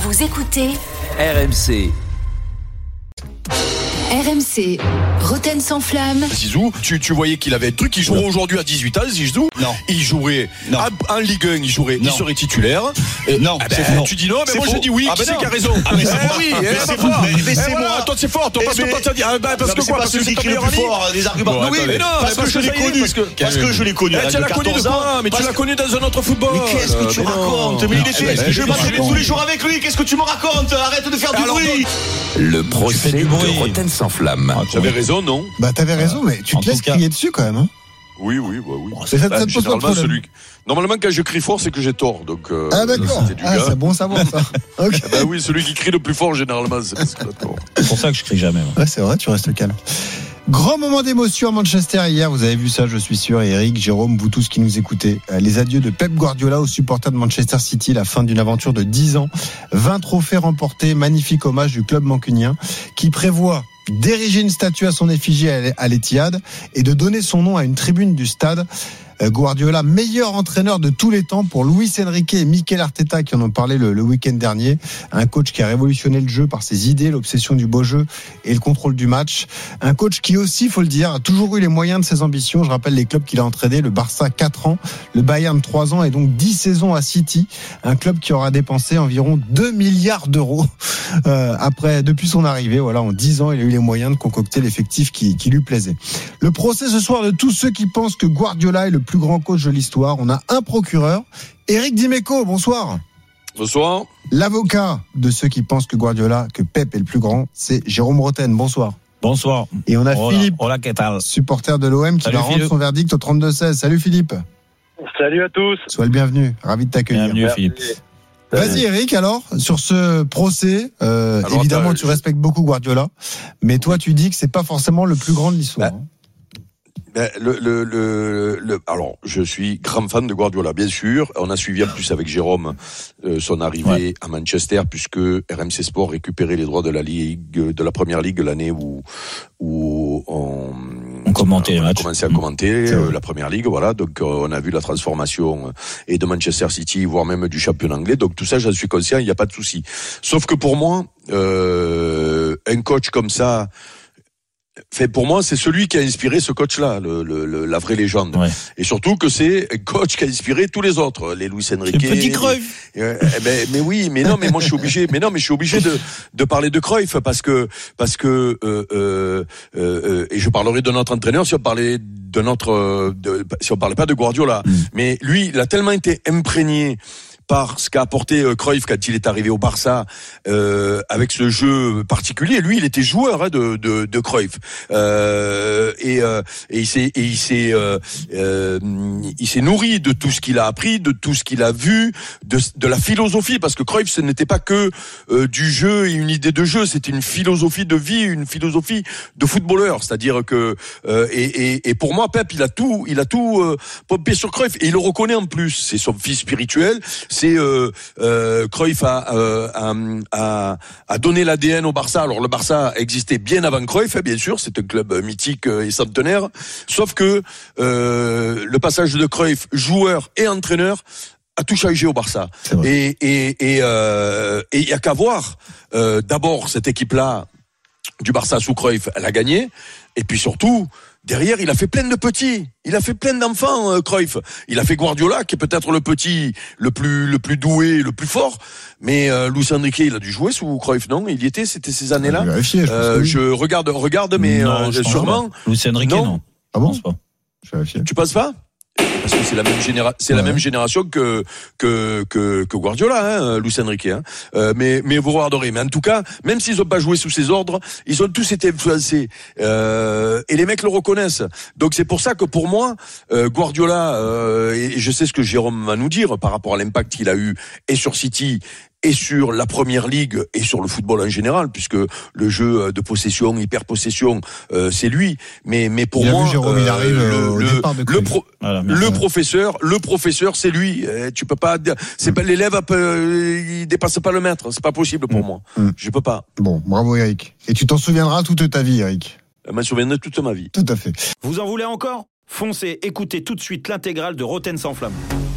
Vous écoutez RMC. RMC, Roten sans flamme. Zizou, tu voyais qu'il avait un truc, il jouerait aujourd'hui à 18 ans, Zizou. Non. Il jouerait en Ligue 1, il serait titulaire. Non, non. Tu dis non, mais moi je dis oui, qui c'est qui a raison? Ah, mais c'est moi. Oui, mais c'est fort. Mais c'est moi. Toi c'est fort, toi, parce que toi t'as dit. Parce que quoi? Parce que c'est qui est le plus fort des arguments. Bon, oui, mais non, parce que je l'ai connu. Parce que je l'ai connu. Tu l'as connu de quoi? Mais tu l'as connu dans un autre football. Mais qu'est-ce que tu racontes? Mais il était. Je m'entraînais tous les jours avec lui. Qu'est-ce que tu me racontes? Arrête de faire du bruit. Le procès de Roten sans flamme. J'avais raison, non? Bah t'avais raison, mais tu te laisses crier dessus quand même. Hein. Oui. Ça te pose pas de problème. Normalement, quand je crie fort, c'est que j'ai tort. Donc, ah d'accord. C'est bon à savoir ça. Okay. Bah oui, celui qui crie le plus fort, généralement, c'est parce qu'il a tort. C'est pour ça que je crie jamais. Ouais, c'est vrai, tu restes calme. Grand moment d'émotion à Manchester hier, vous avez vu ça, je suis sûr, Eric, Jérôme, vous tous qui nous écoutez. Les adieux de Pep Guardiola aux supporters de Manchester City, la fin d'une aventure de 10 ans, 20 trophées remportés, magnifique hommage du club mancunien qui prévoit d'ériger une statue à son effigie à l'Etihad et de donner son nom à une tribune du stade. Guardiola, meilleur entraîneur de tous les temps pour Luis Enrique et Mikel Arteta qui en ont parlé le week-end dernier. Un coach qui a révolutionné le jeu par ses idées, l'obsession du beau jeu et le contrôle du match. Un coach qui aussi, faut le dire, a toujours eu les moyens de ses ambitions. Je rappelle les clubs qu'il a entraînés, le Barça 4 ans, le Bayern 3 ans et donc 10 saisons à City. Un club qui aura dépensé environ 2 milliards d'euros depuis son arrivée. Voilà, en 10 ans, il a eu les moyens de concocter l'effectif qui lui plaisait. Le procès ce soir de tous ceux qui pensent que Guardiola est le plus grand coach de l'histoire. On a un procureur, Eric Dimeco, bonsoir. Bonsoir. L'avocat de ceux qui pensent que Pep est le plus grand, c'est Jérôme Roten, bonsoir. Bonsoir. Et on a Philippe, qu'est-ce supporter de l'OM, qui va rendre son verdict au 32-16. Salut Philippe. Salut à tous. Sois le bienvenu, ravi de t'accueillir. Bienvenue Philippe. Vas-y Eric, alors, sur ce procès, évidemment tu respectes beaucoup Guardiola, mais toi tu dis que c'est pas forcément le plus grand de l'histoire. Alors, je suis grand fan de Guardiola, bien sûr. On a suivi en plus avec Jérôme son arrivée à Manchester, puisque RMC Sport récupérait les droits de la première ligue l'année où on commentait les matchs. On commençait à commenter la première ligue, voilà. Donc, on a vu la transformation et de Manchester City, voire même du championnat anglais. Donc, tout ça, j'en suis conscient, il n'y a pas de souci. Sauf que pour moi, un coach comme ça, pour moi, c'est celui qui a inspiré ce coach-là, la vraie légende. Ouais. Et surtout que c'est un coach qui a inspiré tous les autres, les Luis Enrique. Le petit Cruyff. Mais oui, mais non, mais moi je suis obligé. Mais non, mais je suis obligé de parler de Cruyff parce que et je parlerai de notre entraîneur si on parlait si on parlait pas de Guardiola. Mais lui, il a tellement été imprégné par ce qu'a apporté Cruyff quand il est arrivé au Barça, avec ce jeu particulier. Lui, il était joueur de Cruyff, et il s'est nourri de tout ce qu'il a appris, de tout ce qu'il a vu, de la philosophie, parce que Cruyff, ce n'était pas que du jeu et une idée de jeu, c'était une philosophie de vie, une philosophie de footballeur. C'est-à-dire que et pour moi, Pep, il a tout pompé sur Cruyff, et il le reconnaît en plus. C'est son fils spirituel. C'est Cruyff a donné l'ADN au Barça. Alors le Barça existait bien avant Cruyff, bien sûr, c'est un club mythique et centenaire. Sauf que le passage de Cruyff, joueur et entraîneur, a tout changé au Barça. Et il y a qu'à voir. D'abord, cette équipe-là du Barça sous Cruyff, elle a gagné. Et puis surtout, derrière, il a fait plein de petits. Il a fait plein d'enfants, Cruyff. Il a fait Guardiola, qui est peut-être le petit, le plus doué, le plus fort. Mais Luis Enrique, il a dû jouer sous Cruyff, non? Il y était, c'était ces années-là. Je regarde, mais non, sûrement. Luis Enrique, non. Ah bon? Je pense pas. Tu penses pas? Parce que c'est la même génération que Guardiola, Luis Enrique, mais vous regarderez. Mais en tout cas, même s'ils ont pas joué sous ses ordres, ils ont tous été influencés, et les mecs le reconnaissent. Donc c'est pour ça que pour moi, Guardiola, et je sais ce que Jérôme va nous dire par rapport à l'impact qu'il a eu et sur City et sur la première ligue et sur le football en général, puisque le jeu de possession, hyper-possession, c'est lui. Mais pour moi, vu, Jérôme, il arrive le professeur, c'est lui. Tu peux pas, c'est pas l'élève, il dépasse pas le maître. C'est pas possible pour moi. Je peux pas. Bon, bravo Eric. Et tu t'en souviendras toute ta vie, Eric. Je m'en souviendrai toute ma vie. Tout à fait. Vous en voulez encore ? Foncez, écoutez tout de suite l'intégrale de Roten sans flamme.